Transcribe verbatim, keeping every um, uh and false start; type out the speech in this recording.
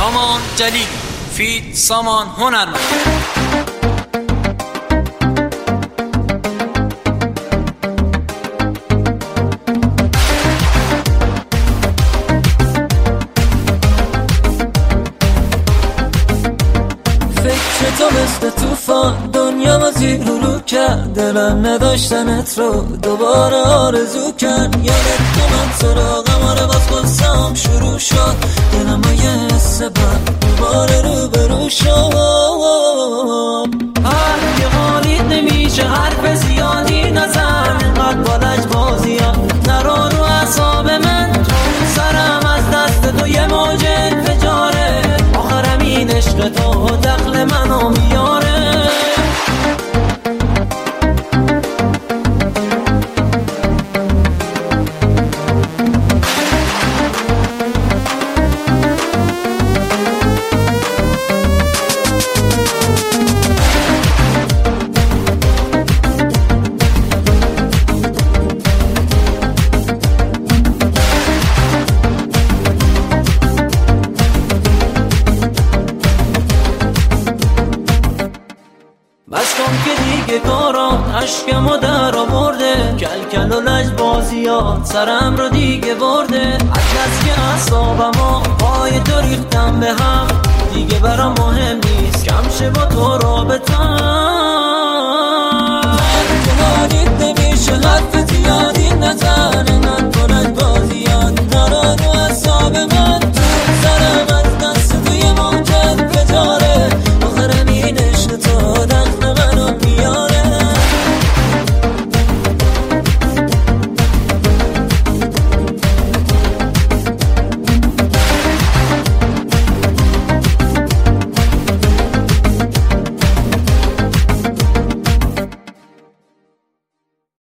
سامان جلیلی فیت سامان هنرمند. تو مثل توفان دنیا ما زیر رو کرد، دلم نداشتنت رو دوباره آرزو کرد. یادت من سراغم آره باز قصه‌ام شروع شد، دلم با یه حس بد دوباره رو برو شد. هر که حالیت نمیشه حرف زیادی نزن، قد بالج بازی ها نرو رو اعصاب من. تو سرم از دست تو یه موج انفجاره، آخرم این عشق تو دخل منو میاره. بس کن که دیگه کاران عشقمو در آورده، کل کل و لج بازیات سرم رو دیگه برده. از که اعصابمو پای تو ریختم به هم، دیگه برام مهم نیست کم شه با تو رابطم.